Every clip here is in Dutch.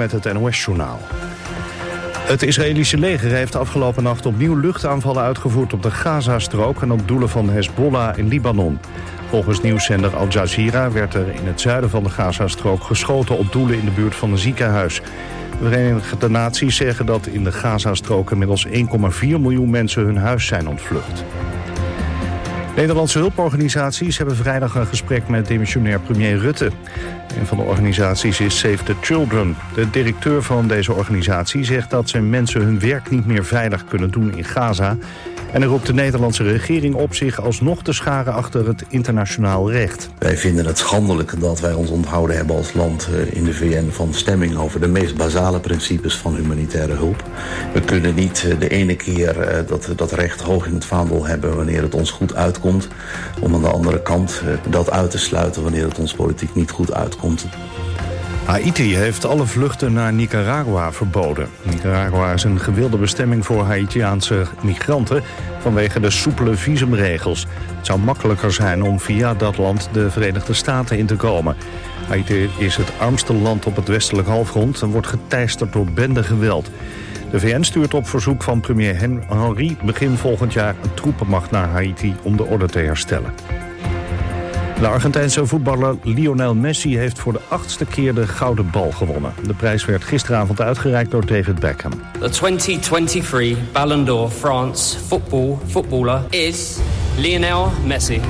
met het NOS-journaal. Het Israëlische leger heeft afgelopen nacht opnieuw luchtaanvallen uitgevoerd op de Gazastrook en op doelen van Hezbollah in Libanon. Volgens nieuwszender Al Jazeera werd er in het zuiden van de Gazastrook geschoten op doelen in de buurt van een ziekenhuis. De Verenigde Naties zeggen dat in de Gazastrook inmiddels 1,4 miljoen mensen hun huis zijn ontvlucht. Nederlandse hulporganisaties hebben vrijdag een gesprek met demissionair premier Rutte. Een van de organisaties is Save the Children. De directeur van deze organisatie zegt dat zijn mensen hun werk niet meer veilig kunnen doen in Gaza. En er roept de Nederlandse regering op zich alsnog te scharen achter het internationaal recht. Wij vinden het schandelijk dat wij ons onthouden hebben als land in de VN van stemming over de meest basale principes van humanitaire hulp. We kunnen niet de ene keer dat recht hoog in het vaandel hebben wanneer het ons goed uitkomt, om aan de andere kant dat uit te sluiten wanneer het ons politiek niet goed uitkomt. Haiti heeft alle vluchten naar Nicaragua verboden. Nicaragua is een gewilde bestemming voor Haitiaanse migranten vanwege de soepele visumregels. Het zou makkelijker zijn om via dat land de Verenigde Staten in te komen. Haiti is het armste land op het westelijk halfrond en wordt geteisterd door bendegeweld. De VN stuurt op verzoek van premier Henry begin volgend jaar een troepenmacht naar Haiti om de orde te herstellen. De Argentijnse voetballer Lionel Messi heeft voor de 8e keer de gouden bal gewonnen. De prijs werd gisteravond uitgereikt door David Beckham. The 2023 Ballon d'Or France footballer is Lionel Messi.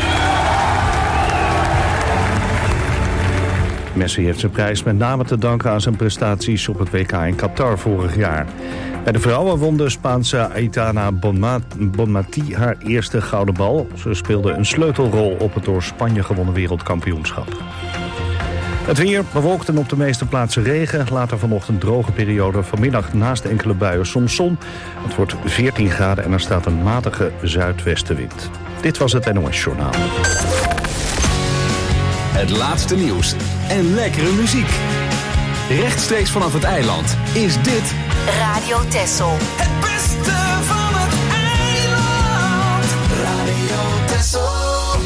Messi heeft zijn prijs met name te danken aan zijn prestaties op het WK in Qatar vorig jaar. Bij de vrouwen won de Spaanse Aitana Bonmatí haar eerste gouden bal. Ze speelde een sleutelrol op het door Spanje gewonnen wereldkampioenschap. Het weer bewolkt en op de meeste plaatsen regen. Later vanochtend droge periode. Vanmiddag naast enkele buien soms zon. Het wordt 14 graden en er staat een matige zuidwestenwind. Dit was het NOS Journaal. Het laatste nieuws en lekkere muziek. Rechtstreeks vanaf het eiland is dit Radio Texel. Het beste van het eiland. Radio Texel.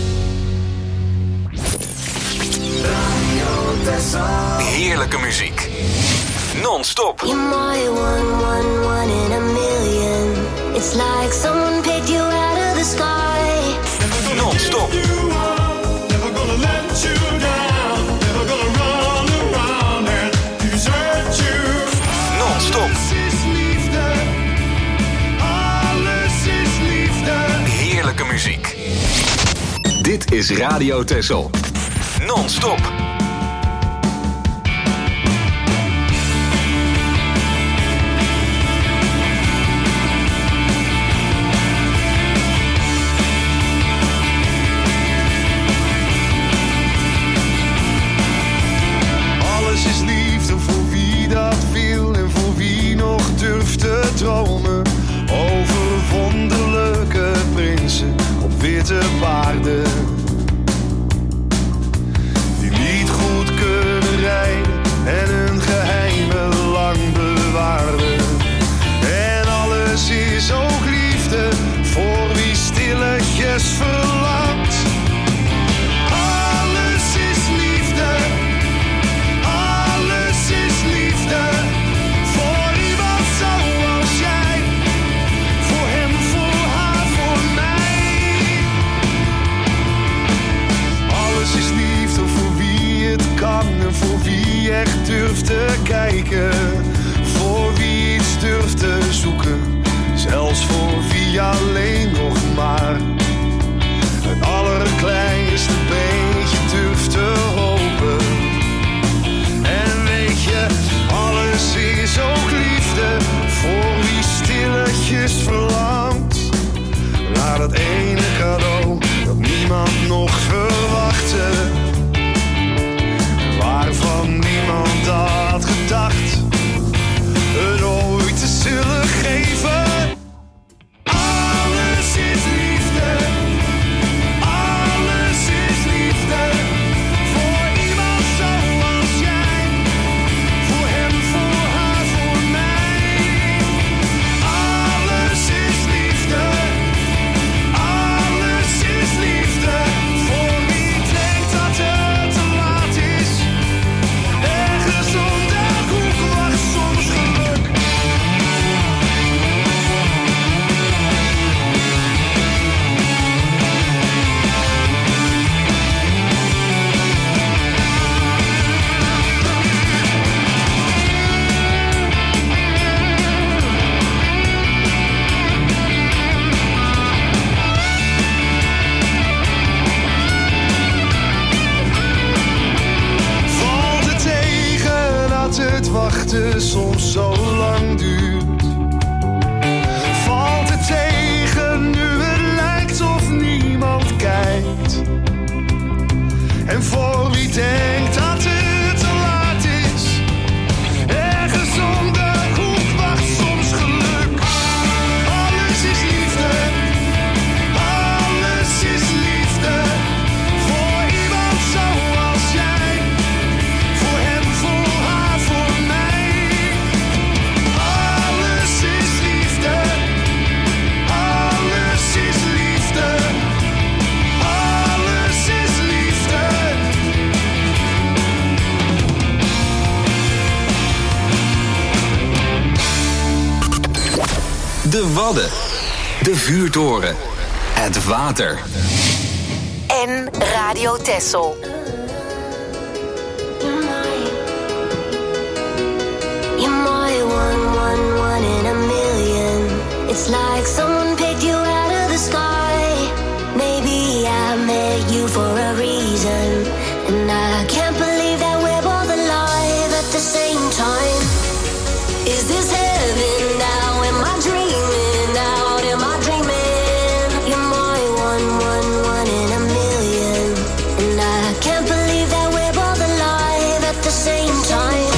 Radio Texel. heerlijke muziek. Non-stop. You're my one in a million. It's like someone picked you out of the sky. Non-stop. Never gonna let you down. Never gonna run around and desert you. Non-stop. Alles is liefde. Alles is liefde. Heerlijke muziek. Dit is Radio Texel. Non-stop. Dromen over wonderlijke prinsen op witte paarden, die niet goed kunnen rijden en hun geheimen lang bewaarden. En alles is ook liefde voor wie stilletjes verlangt. Alles is liefde, alles is liefde. En voor wie echt durft te kijken, voor wie iets durft te zoeken, zelfs voor wie alleen nog maar het allerkleinste beetje durft te hopen. En weet je, alles is ook liefde voor wie stilletjes verlangt naar dat ene cadeau dat niemand nog verwachtte, waarvan niemand had gedacht het ooit te zullen geven. Alles is liefde, wachten soms zo lang duurt. Valt het tegen nu het lijkt of niemand kijkt. En voor wie denkt dat het te laat is, ergens om de hoek wacht soms geluk. Alles is liefde, alles is liefde. Voor iemand zoals jij, voor hem, voor haar, voor mij. Alles is liefde, alles is liefde. Alles is liefde. De Wadden. De Vuurtoren. Het water. En Radio Texel. You're my one in a million. It's like someone picked you out of the sky. Maybe I met you for a reason, and I can't believe that we're both alive at the same time. Is this heaven now? Am I dreaming out? Am I dreaming? You're my one in a million, and I can't believe that we're both alive at the same time.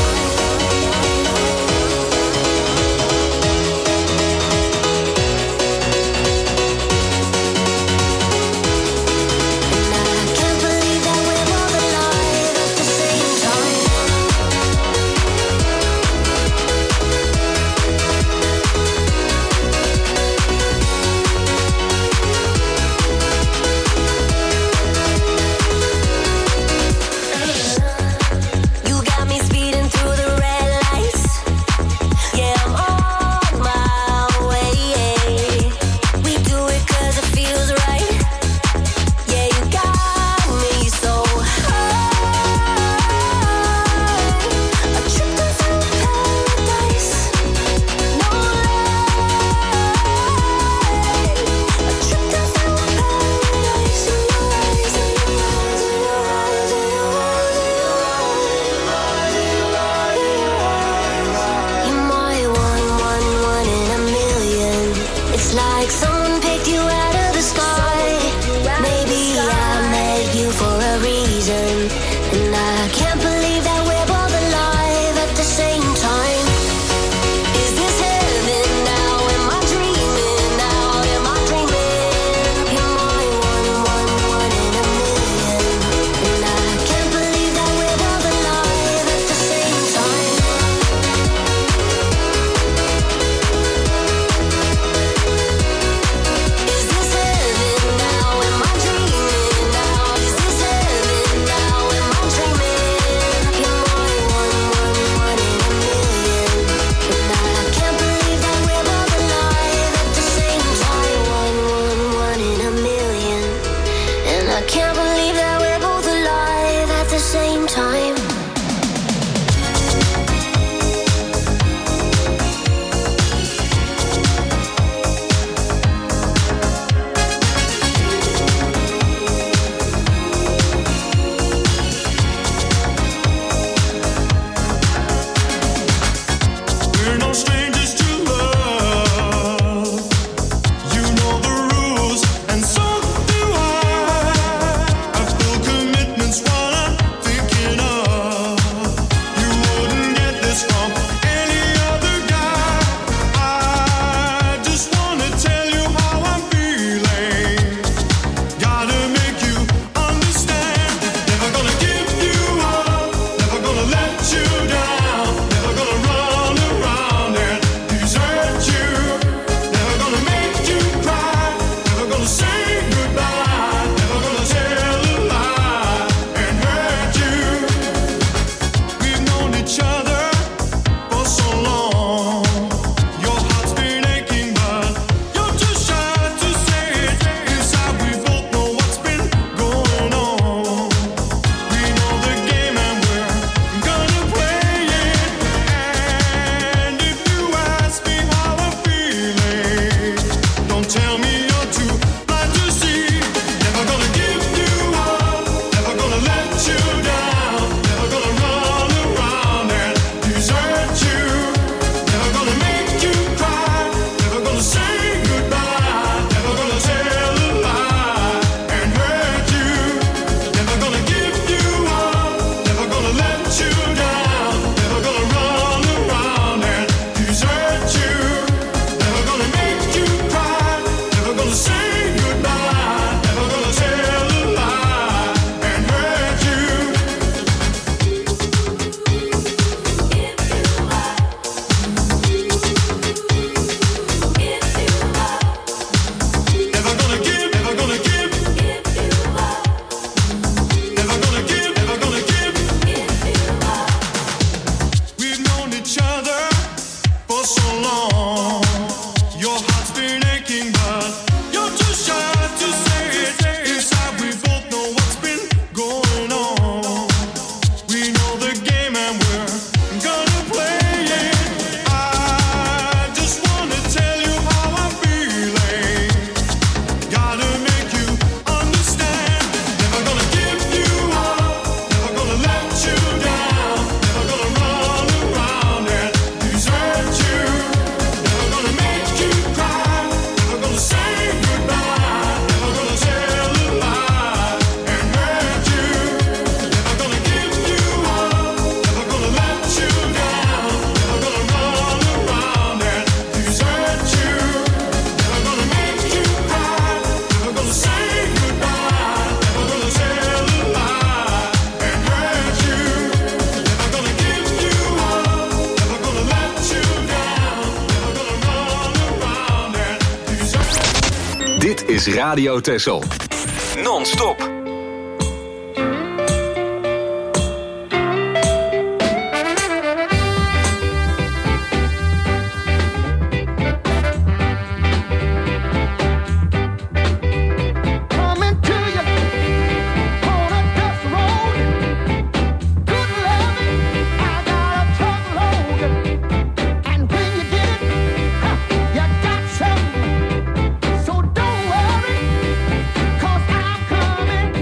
is Radio Texel. Non-stop. So don't worry, 'cause I'm coming.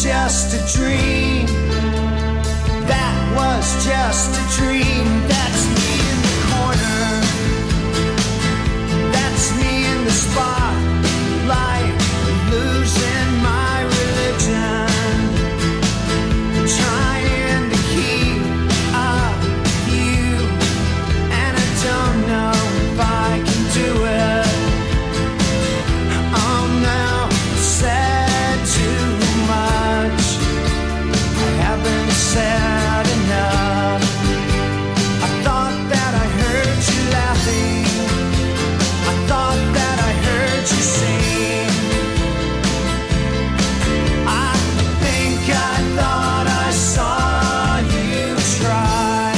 just a dream. That was just a dream. That's me in the corner. That's me in the spotlight, losing my religion, trying to keep up with you, and I don't know if I can do it. I'm now said too much. I haven't said enough. I thought that I heard you laughing. I thought that I heard you sing. I think I thought I saw you try,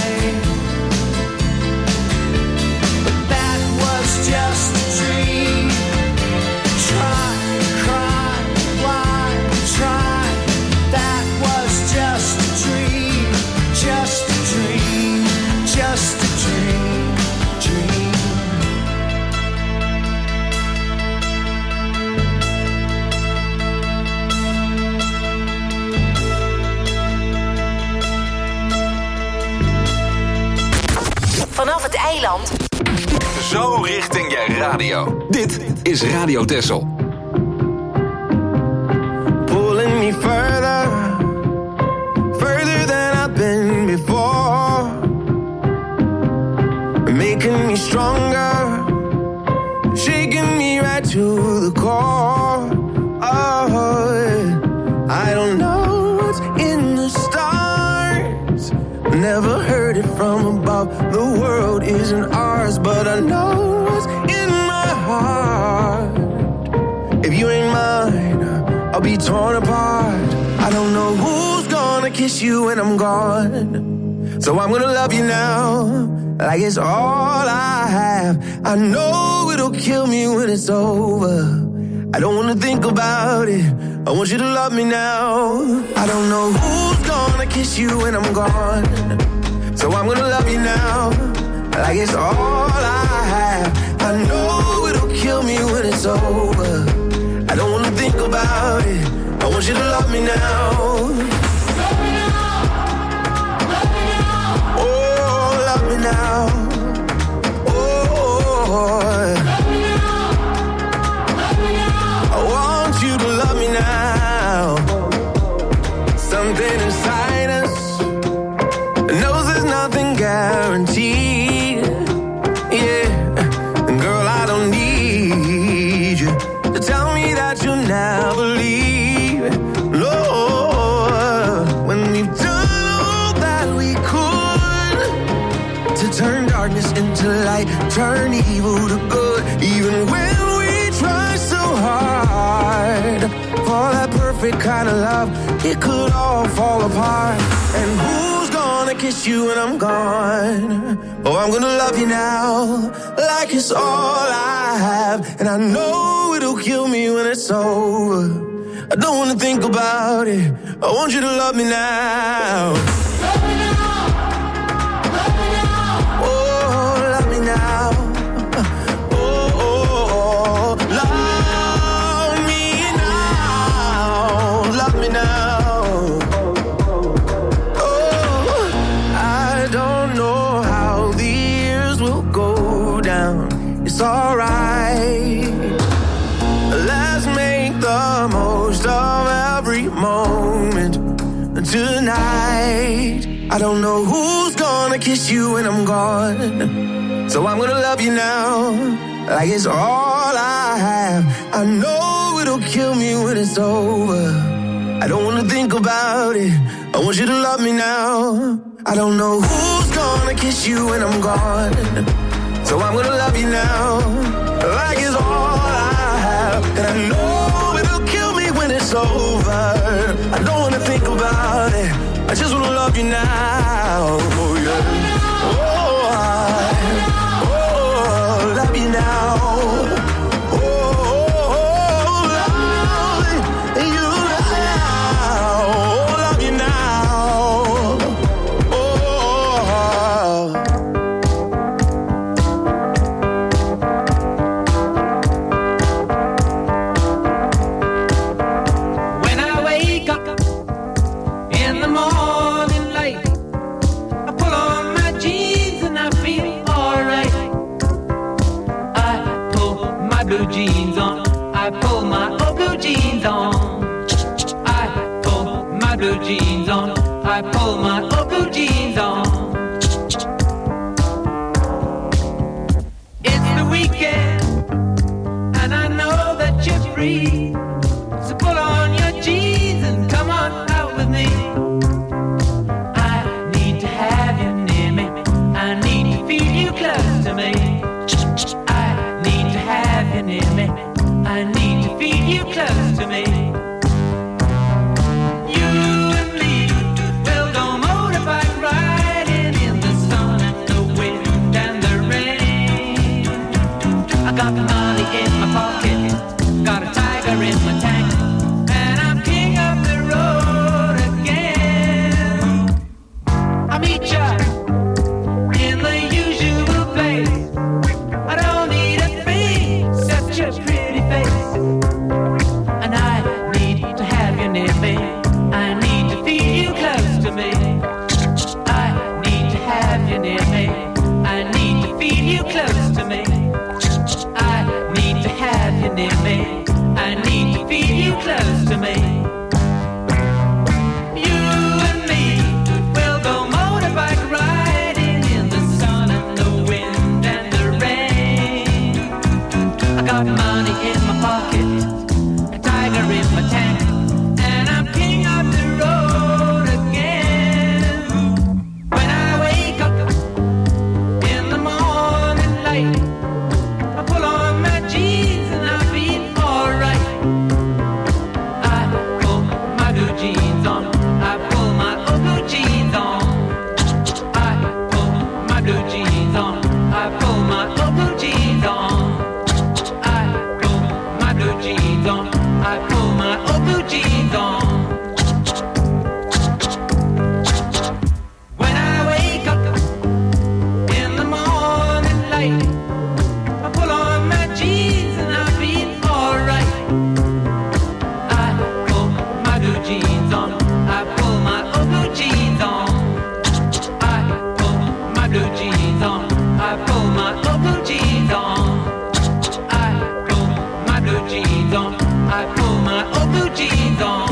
but that was just a dream. Try, cry, why try? That was just a dream, just a dream, just a dream, dream. Vanaf het eiland. Zo richting je radio. Dit is Radio Texel. Pulling me further, further than I've been before, making me stronger, shaking me right to the core. Oh, I don't know what's in the stars, never heard it from above. The world isn't ours, but I know what's in my heart. If you ain't mine, I'll be torn apart. I don't know who's gonna kiss you when I'm gone, so I'm gonna love you now, like it's all I have. I know it'll kill me when it's over. I don't wanna think about it, I want you to love me now. I don't know who's gonna kiss you when I'm gone, so I'm gonna love you now, like it's all I have. I know it'll kill me when it's over. I don't wanna think about it, I want you to love me now. Love me now, love me now. Oh, love me now. Oh, love me now, love me now. I want you to love me now. Something inside us knows there's nothing guaranteed. Yeah, and girl, I don't need you to tell me that you'll never leave. No, when we've done all that we could to turn darkness into light, turn evil to good, even when we try so hard for that perfect kind of love, it could all fall apart. And who's gonna kiss you when I'm gone? Oh, I'm gonna love you now, like it's all I have. And I know it'll kill me when it's over. I don't wanna think about it, I want you to love me now. Love me now, love me now. Oh, love me now. Oh, oh, oh. Love me now, love me now. Oh, I don't know how the years will go down, it's alright. Let's make the most of every moment tonight. I don't know who's gonna kiss you when I'm gone, so I'm gonna love you now, like it's all I have. I know it'll kill me when it's over. I don't wanna think about it, I want you to love me now. I don't know who's gonna kiss you when I'm gone, so I'm gonna love you now, like it's all I have. And I know it'll kill me when it's over. I don't wanna think about it, I just wanna love you now. Oh yeah. Oh, love you now. Oh, love you now. Oh, love you now. Oh. When I wake up blue jeans on. I pull my old blue jeans on. It's the weekend, and I know that you're free. So pull on your jeans and come on out with me. I need to have you near me. I need to feel you close to me. I need to have you near me. I need to feel you close to me. You and me will go motorbike riding in the sun and the wind and the rain. I got money in my pocket, got a tiger in my tank, and I'm king of the road again. I meet ya in the usual place. I don't need a thing except your pretty face. And I need to have you near me. I need to feel you close to me. I need to have you near me. I need to feel you close to me. I need to have you near me. I need to feel you close to me. You and me will go motorbike riding in the sun and the wind and the rain. I got money in my pocket, a tiger in my tank, and I'm king of the road again. When I wake up in the morning light, I pull on my jeans and I feel alright. I pull my blue jeans on. I pull my old blue jeans on. I pull my blue jeans on. I pull my old blue jeans on. I pull my blue jeans on. I pull my old blue jeans on. When I wake up in the morning light, I pull on my jeans and I feel alright. I pull my blue jeans on. I pull my old blue jeans on. I pull my blue jeans on. I pull my old blue jeans on. I pull my blue jeans on. I pull my old blue jeans on.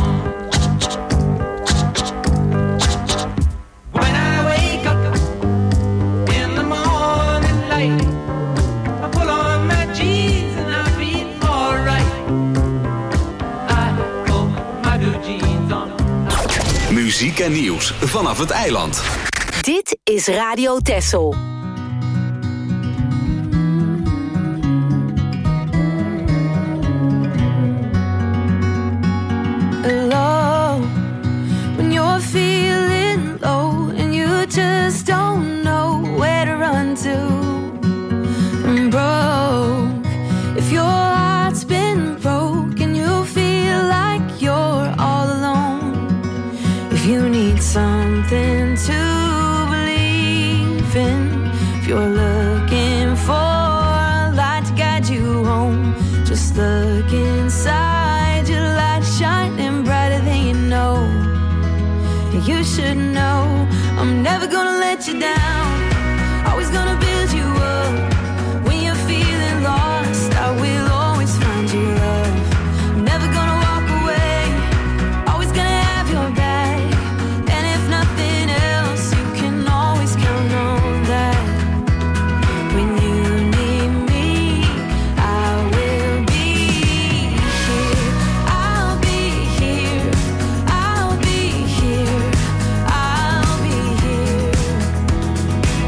When I wake up in the morning light, I pull on my jeans and I feel alright. I pull my blue jeans on. Muziek en nieuws vanaf het eiland. Dit is Radio Texel. Alone when you're feeling low and you just don't know where to run to. I'm broke. If your heart's been broke and you feel like you're all alone, if you need something to believe in, if you're looking for a light to guide you home, just look inside, your light shining brighter than you know. You should know I'm never gonna let you down, always gonna build you up. When you're feeling lost, I will always find you love. I'm never gonna walk away, always gonna have your back. And if nothing else, you can always count on that. When you need me, I will be here. I'll be here. I'll be here. I'll be here.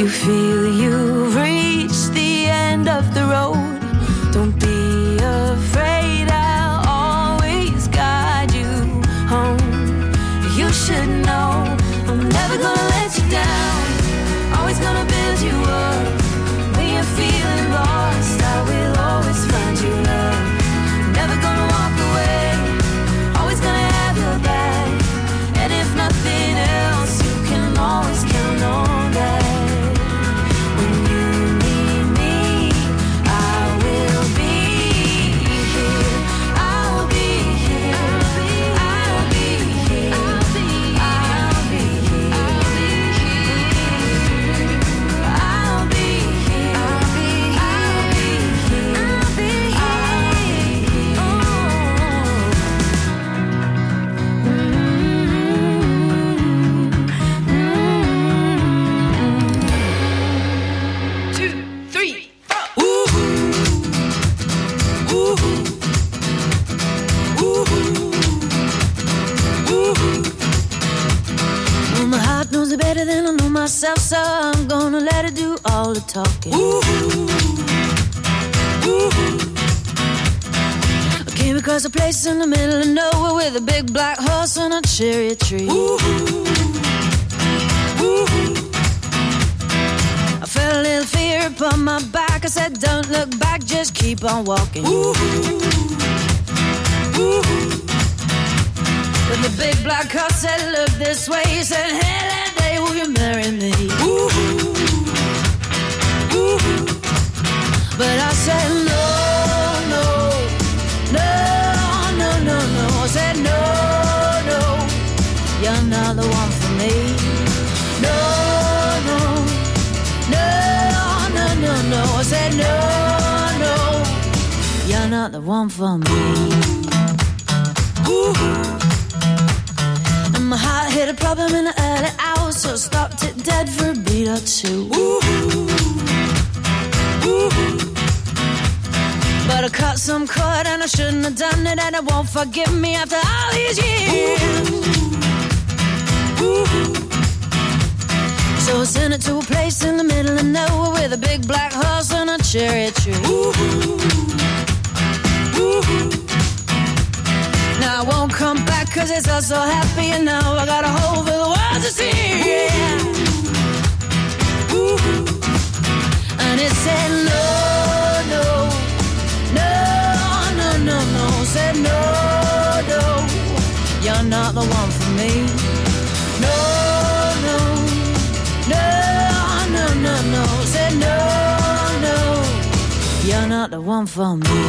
you feel you've reached the end of the road, don't be afraid, I'll always guide you home. You should know I'm never gonna let you down, always gonna build you up. When you're feeling lost, I will always find you love. Never gonna walk away, always gonna have your back. And if nothing else, you can always count on that. When you need me, I will be here. I'll be here. I'll be here. I'll be here. I'll be here. I'll be here. I'll be better than I know myself, so I'm gonna let her do all the talking. I came across a place in the middle of nowhere with a big black horse and a cherry tree. I felt a little fear upon my back. I said, don't look back, just keep on walking. When the big black horse said, look this way, he said, hey, that day will you marry me? But I said, no, no, no, no, no, no. I said, no, no, you're not the one for me. No, no, no, no, no, no. I said, no, no, you're not the one for me. My heart hit a problem in the early hours, so I stopped it dead for a beat or two. But I cut some cord and I shouldn't have done it, and it won't forgive me after all these years. So I sent it to a place in the middle of nowhere with a big black horse and a cherry tree. Now I won't come back 'cause it's all so happy, and now I got a hole for the world to see. Yeah. And it said no, no, no, no, no, no. Said no, no, you're not the one for me. No, no, no, no, no, no. Said no, no, you're not the one for me.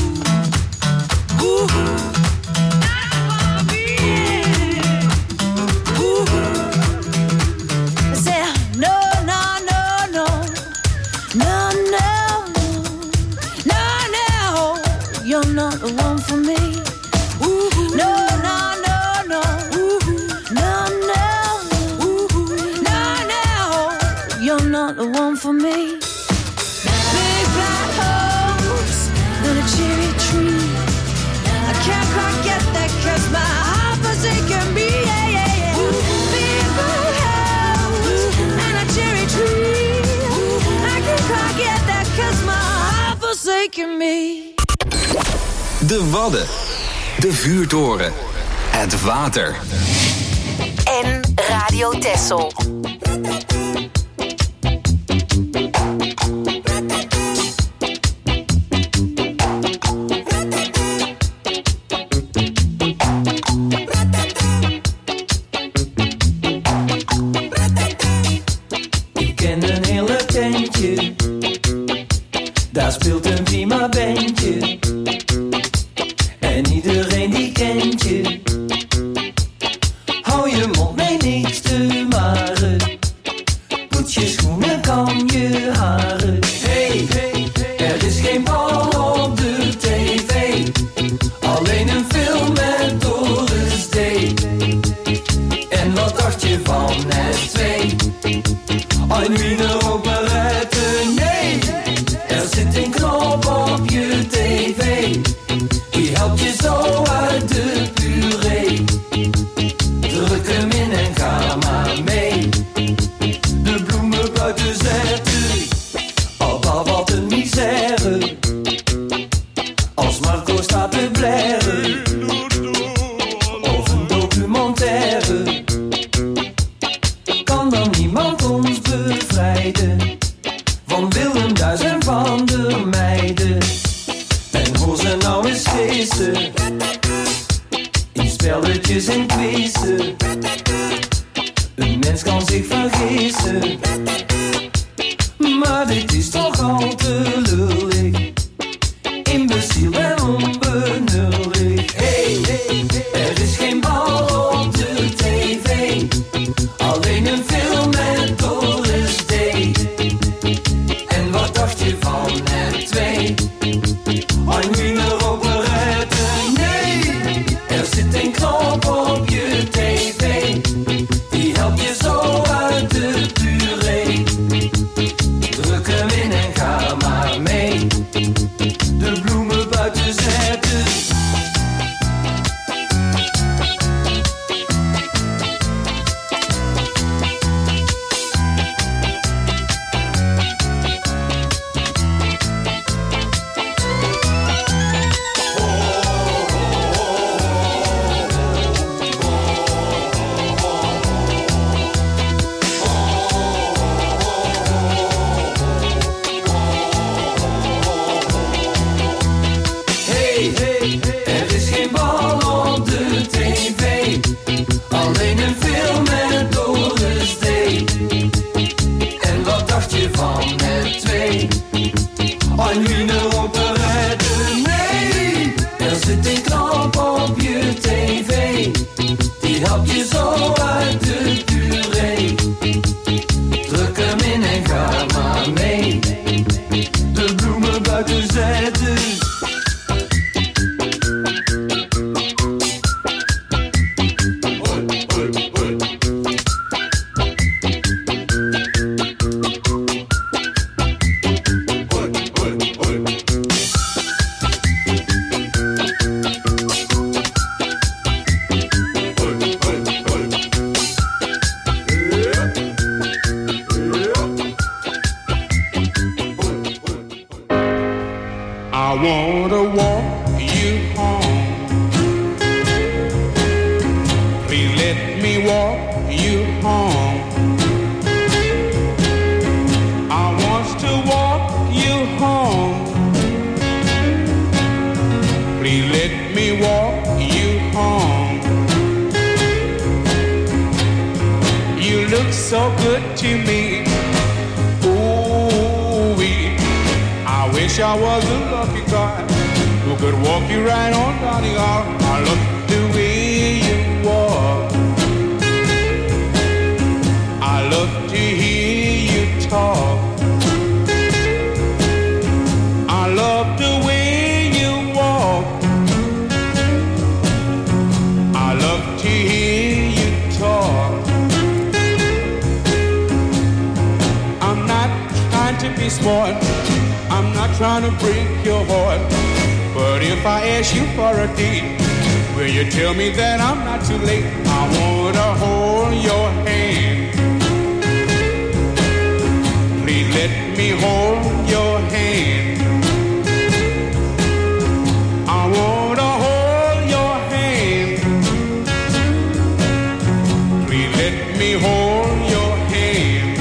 You're not the one for me. No, no, no, no. No, no. No, no. You're not the one for me. Big black horse and a cherry tree. I can't quite get that 'cause my heart forsaken me. Yeah, yeah, yeah. Big black horse and a cherry tree. I can't quite get that 'cause my heart forsaken me. De Wadden, de vuurtoren, het water. En Radio Texel. Ik ken een hele tentje, daar speelt een prima bandje. En iedereen die kent je. Hou je mond, nee niks te maren. Poets je schoenen, kam je haren. Hey, er is geen bal op de tv. Alleen een film met Doris D. En wat dacht je van het 2? Een wiener operette, nee. Er zit een knop op je tv. Die helpt je zo uit de puree. Druk hem in en ga maar mee. De bloemen buiten zijn Pilletjes en kwezen. Een mens kan zich vergissen. Maar dit is toch al te lullig. Imbeciel en onbenullig. Hey, er is geen bal op de tv. Alleen een film met Doris Day. En wat dacht je van het 2? Een wieneroperette, nee. Er zit een knop op je tv. Die helpt je zo uit de puree. Druk hem in en ga maar mee. De bloemen buiten zetten. Er is geen bal op de tv. Alleen een film met Doris Day. En wat dacht je van het 2? Een wieneroperette, nee. Er zit een knop op je tv. Die helpt je zo uit de puree. Druk hem in en ga maar mee. De bloemen buiten zetten. I wanna walk you home. Please let me walk you home. I want to walk you home. Please let me walk you home. You look so good to me. I wish I was a lucky guy who could walk you right on down the aisle. I love the way you walk. I love to hear you talk. I love the way you walk. I love to hear you talk. I'm not trying to be smart. I'm not trying to break your heart, but if I ask you for a date, will you tell me that I'm not too late? I want to hold your hand. Please let me hold your hand. I want to hold your hand. Please let me hold your hand.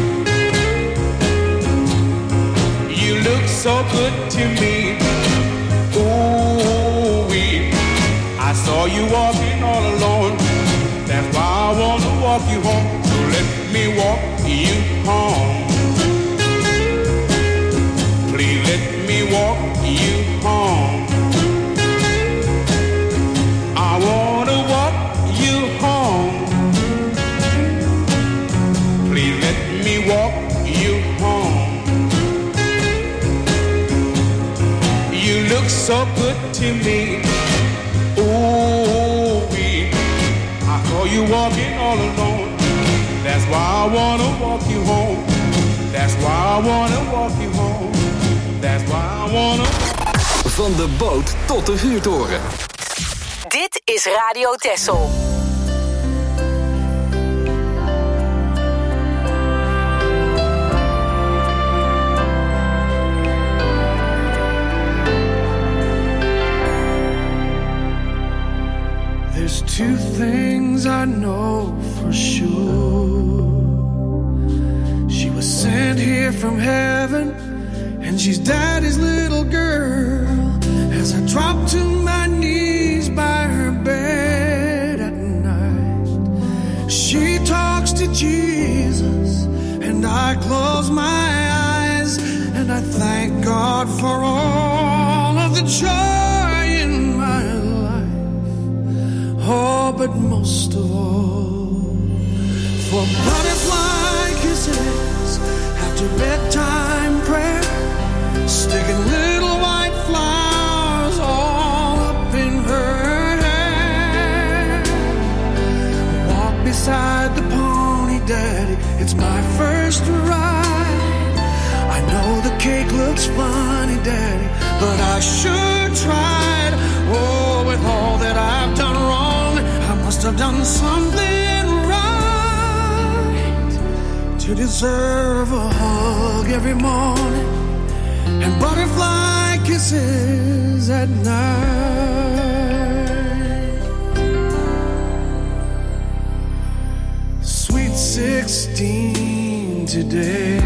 You look so good to me. Ooh-wee. I saw you walking all alone. That's why I want to walk you home. So let me walk you home. Please let me walk you home. I want to walk you home. Please let me walk you home. You look so good to me. Ooh-wee. I saw you walking all alone. That's why I wanna walk you home. That's why I wanna walk you home. That's why I wanna... Van de boot tot de vuurtoren. Dit is Radio Texel. There's two things I know for sure. She was sent here from heaven, and she's daddy's little girl. As I drop to my knees by her bed God for all of the joy in my life. Oh, but most of all, for butterfly kisses after bedtime prayer, sticking little white flowers all up in her hair. Walk beside the pony, Daddy, it's my first ride. I know the cake looks funny, Daddy, but I sure tried. Oh, with all that I've done wrong, I must have done something right to deserve a hug every morning and butterfly kisses at night. Sweet 16 today,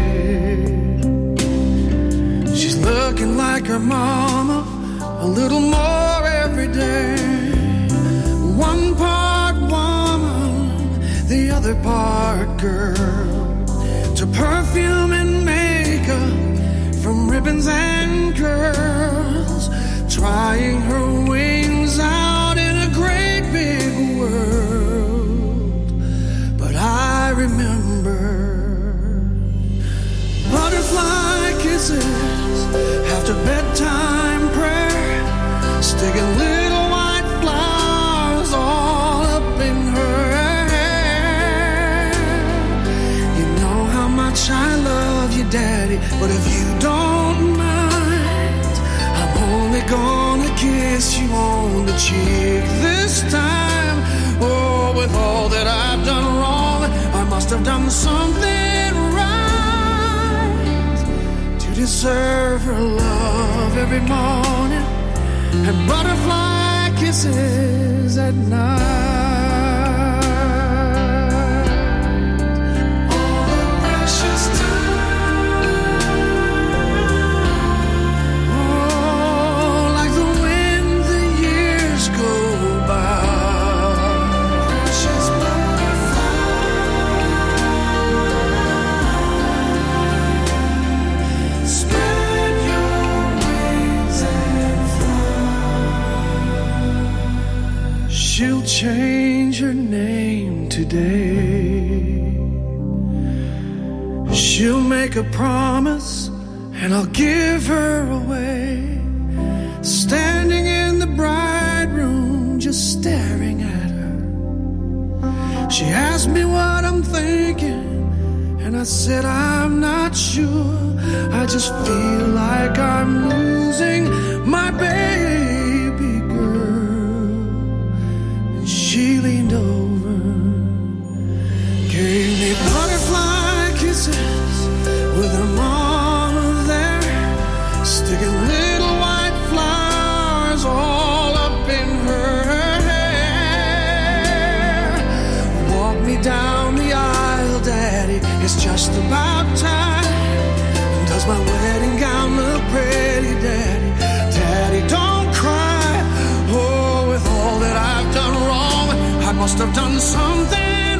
she's looking like her mama a little more every day. One part woman, the other part girl, to perfume and makeup, from ribbons and curls, trying her wings out in a great big world. But I remember butterfly kisses after bedtime prayer, sticking little white flowers all up in her hair. You know how much I love you, Daddy, but if you don't mind, I'm only gonna kiss you on the cheek this time. Oh, with all that I've done wrong, I must have done something right to deserve her love every morning and butterfly kisses at night. All the precious time, oh, like the wind the years go by. Precious butterfly, spread your wings and fly. She'll change her name today. She'll make a promise and I'll give her away. Standing in the bride room, just staring at her. She asked me what I'm thinking, and I said I'm not sure. I just feel like I'm losing my baby girl. And she leaned over, gave me butterfly kisses with her mama there, sticking little white flowers all up in her hair. Walk me down the aisle, Daddy, it's just about time. Does my wedding gown look pretty, Daddy? Daddy, don't cry. Oh, with all that I've done wrong, I must have done something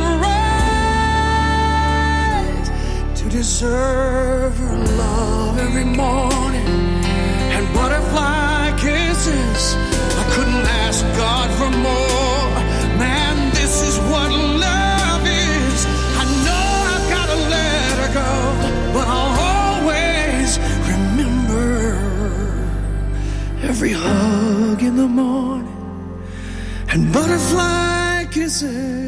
right to deserve her love every morning and butterfly kisses. I couldn't ask God for more. Man, this is what love is. I know I've got to let her go, but I'll always remember every hug in the morning and butterfly kisses.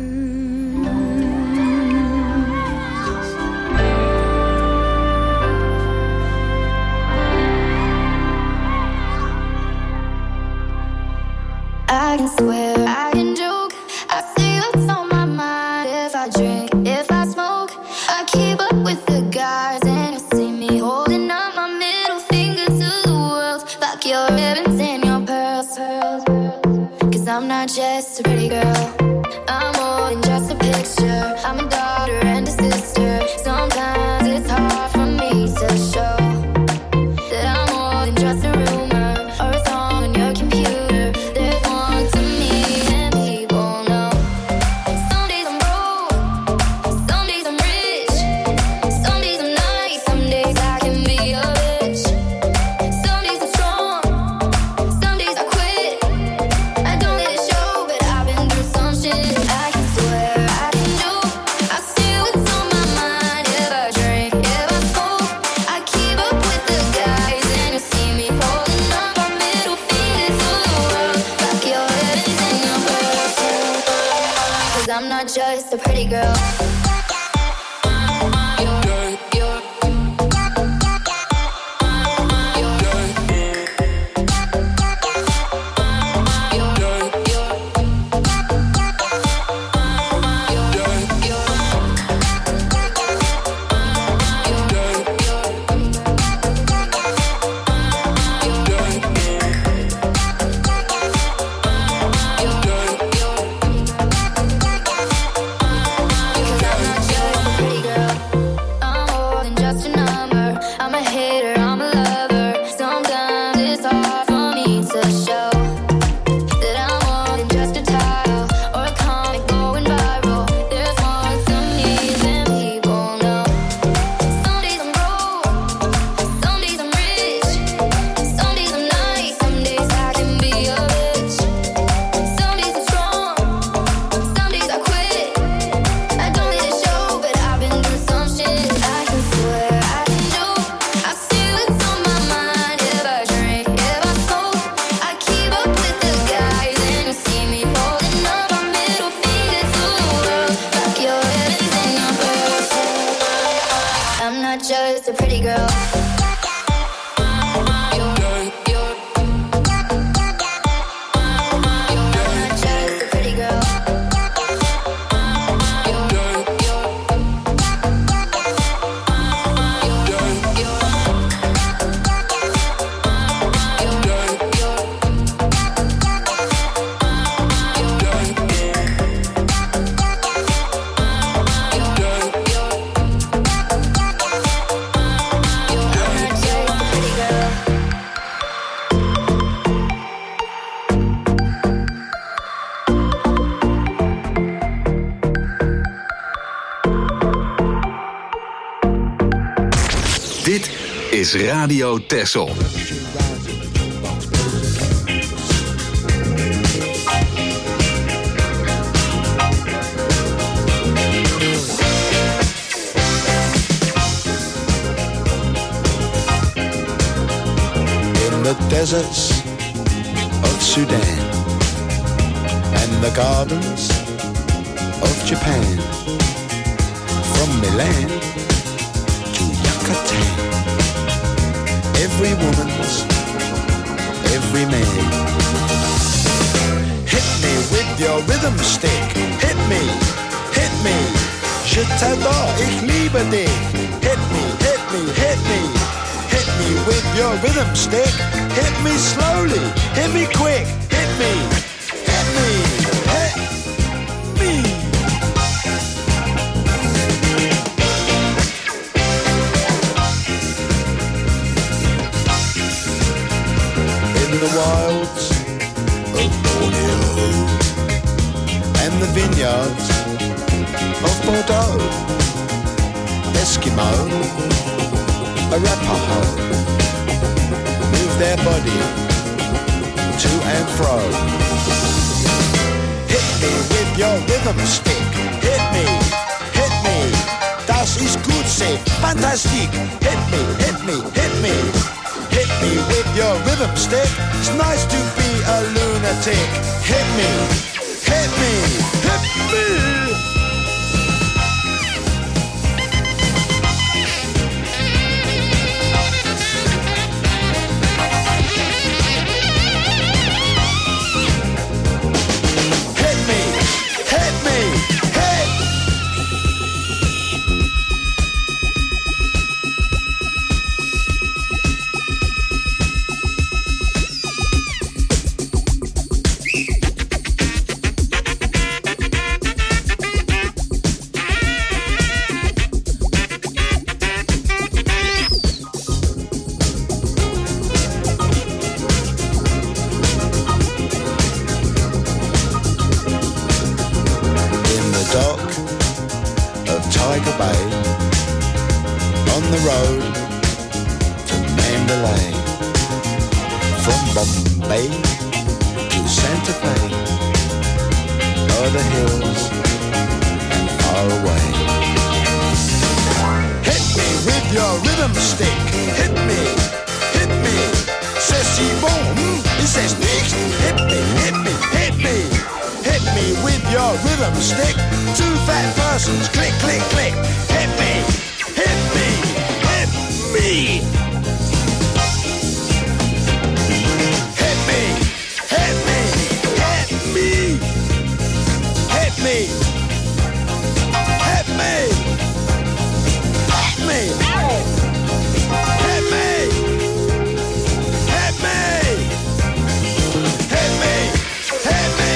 I can swear, I can joke, I say what's on my mind. If I drink, if I smoke, I keep up with the guys, and you see me holding up my middle finger to the world. Fuck your ribbons and your pearls, 'cause I'm not just a pretty girl, 'cause I'm not just a pretty girl. Just a pretty girl. Dit is Radio Texel. In the deserts of Sudan and the gardens of Japan, from Milan to Yucatan, every woman's, every man. Hit me with your rhythm stick, hit me, hit me. Je t'adore, ich liebe dich. Hit me, hit me, hit me. Hit me with your rhythm stick. Hit me slowly, hit me quick. Hit me, hit me, hit me. In the wilds of Borneo and the vineyards of Bordeaux, Eskimo, Arapaho, move their body to and fro. Hit me with your rhythm stick. Hit me, hit me. Das ist gut, say fantastic. Hit me, hit me, hit me. Hit me with your rhythm stick. It's nice to be a lunatic. Hit me, hit me, hit me. your rhythm stick. Two fat persons, click, click, click. Hit me, hit me, hit me. Hit me, hit me, hit me. Hit me, hit me, hit me. Hit me, hit me, hit me, hit me.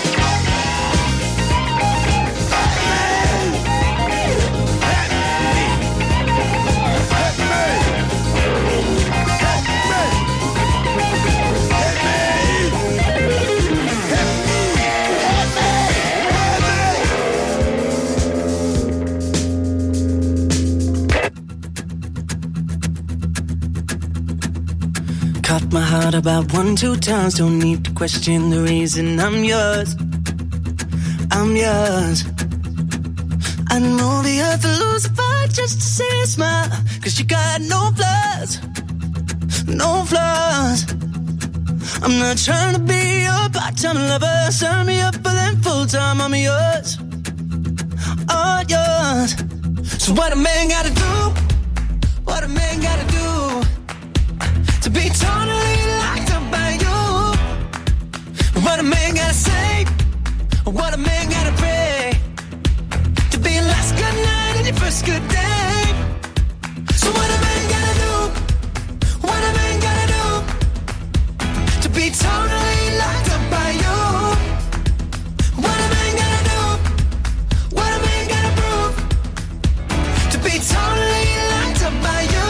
Cut my heart about 1-2 times. Don't need to question the reason I'm yours. I'm yours. I'd move the earth and lose a fight just to see a smile. 'Cause you got no flaws. No flaws. I'm not trying to be your part-time lover. Sign me up for them full-time. I'm yours. All yours. So what a man gotta do? What a man gotta do to be totally locked up by you? What a man gotta say? What a man gotta pray to be your last good night and your first good day? So what a man gotta do? What a man gotta do to be totally locked up by you? What a man gotta do? What a man gotta prove to be totally locked up by you?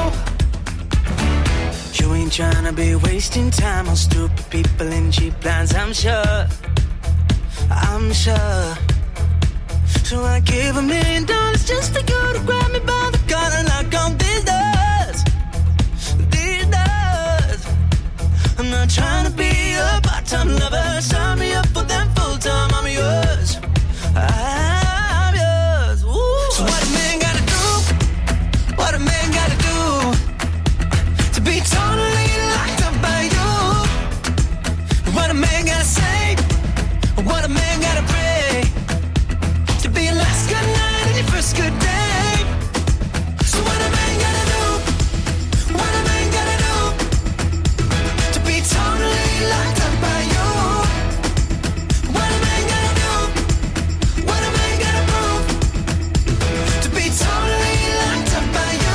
You ain't tryna be wasting time on stupid people and cheap lines, I'm sure. I'm sure. So I give $1 million just for you to grab me by the collar and knock on these doors. These doors. I'm not trying to be a part-time lover. Sign me up for them full-time. I'm yours. I'm yours. Ooh. So what a man gotta do? What a man gotta do to be totally locked up by you? What a man gotta say? What a man gotta pray to be your last good night and your first good day? So what a man gotta do? What a man gotta do to be totally locked up by you? What a man gotta do? What a man gotta prove to be totally locked up by you?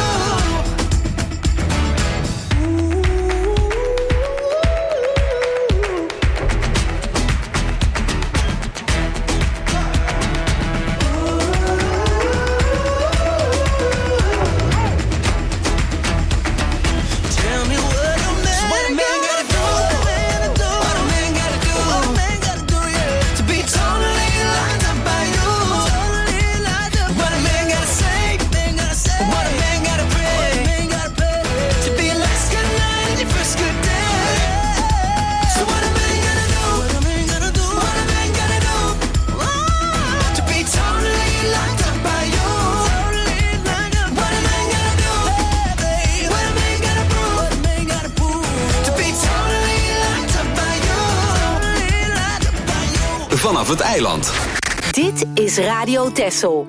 Tell me what a man gotta do. What a man gotta do. What a man gotta do, yeah, to be totally locked up by you. What a man gotta say. What a man gotta pray to be your last good night and your first good day. So what a man gotta do? What a man gotta do? What a man gotta do to be totally locked up by you? What a man gotta do? What a man gotta prove to be totally locked up by you? Vanaf het eiland. Dit is Radio Texel.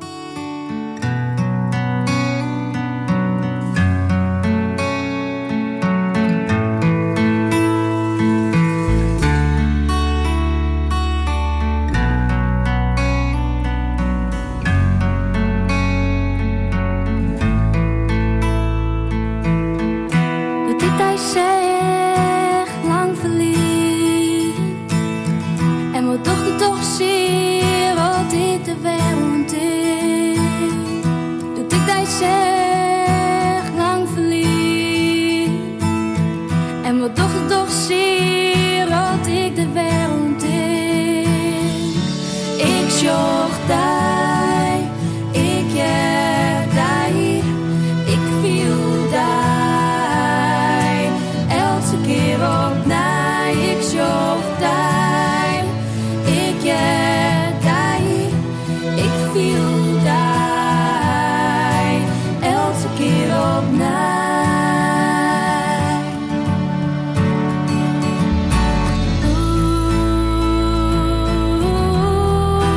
De tijd zegt lang verliefd. En wat dochter toch zie wat dit de wereld is. De tijd zegt lang verliefd. En wat dochter toch zie wat ik de wereld is. Ik zocht daar, ik heb daar, ik viel daar. Elke keer op naar, ik zocht daar, ik heb daar, ik viel daar. Elke keer op naar. Oeh.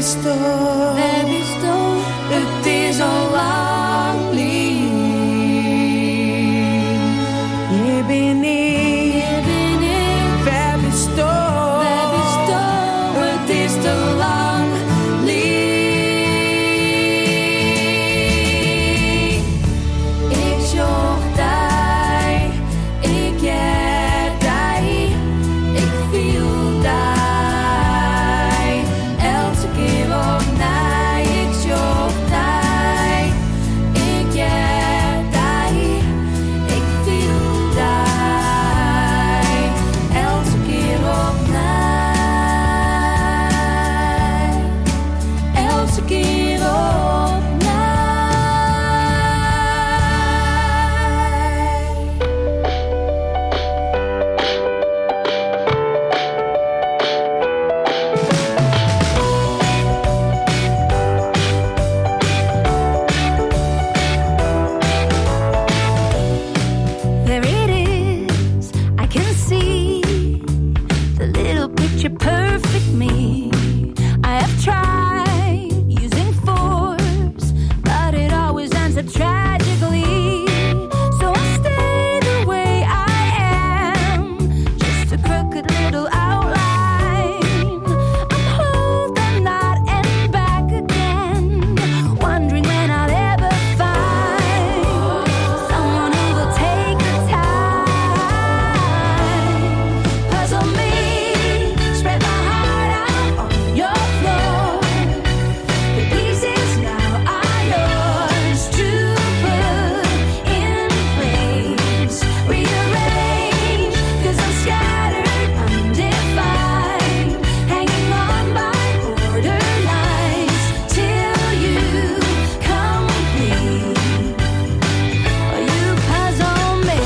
het is al lang lief. Je bent ik, waar bist du? Het is te lang lief. Ik zocht die, ik heb die, ik viel die. Elke keer opnieuw, ik zocht die, ik heb die, ik viel die. Elke keer opnieuw, elke keer opnieuw. There it is, I can see the little picture perfect me. I have tried using force, but it always ends up tragically. So I stay the way I am, just a crooked little outline. I'm holding that and back again, wondering when I'll ever find someone who will take the time. Puzzle me, spread my heart out on your floor. The pieces now are yours to put in place. Rearrange, 'cause I'm scattered, undefined, hanging on by borderlines till you complete. Or you puzzle me.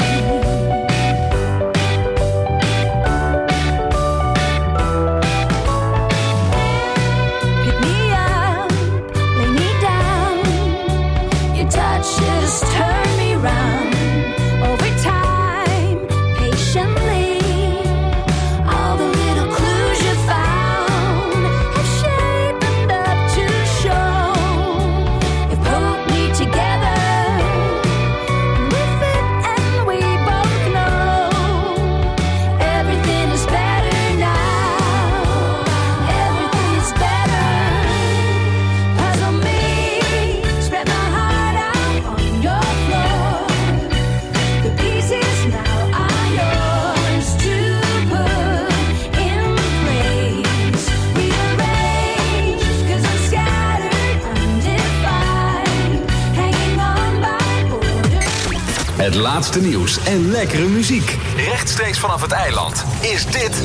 Pick me up, lay me down. Your touch just turn me round. Over time, patiently, all the little clues you found have shaped up to show you've pulled me together. And we fit and we both know everything is better now. Everything is better. Puzzle me, spread my heart out on your floor. The pieces now are yours to put in place. Rearrange, 'cause I'm scattered, undefined, hanging on by borders. Het laatste nieuws en lekkere muziek. Rechtstreeks vanaf het eiland is dit...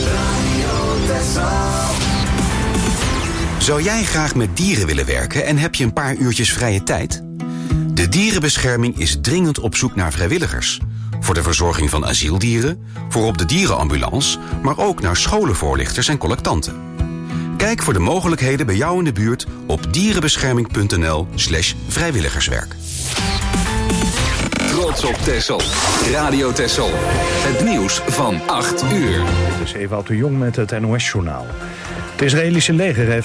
Zou jij graag met dieren willen werken en heb je een paar uurtjes vrije tijd? De dierenbescherming is dringend op zoek naar vrijwilligers. Voor de verzorging van asieldieren, voor op de dierenambulance, maar ook naar scholenvoorlichters en collectanten. Kijk voor de mogelijkheden bij jou in de buurt op dierenbescherming.nl/vrijwilligerswerk. Trots op Texel. Radio Texel. Het nieuws van 8 uur. Dit is Ewout de Jong met het NOS-journaal. Het Israëlische leger heeft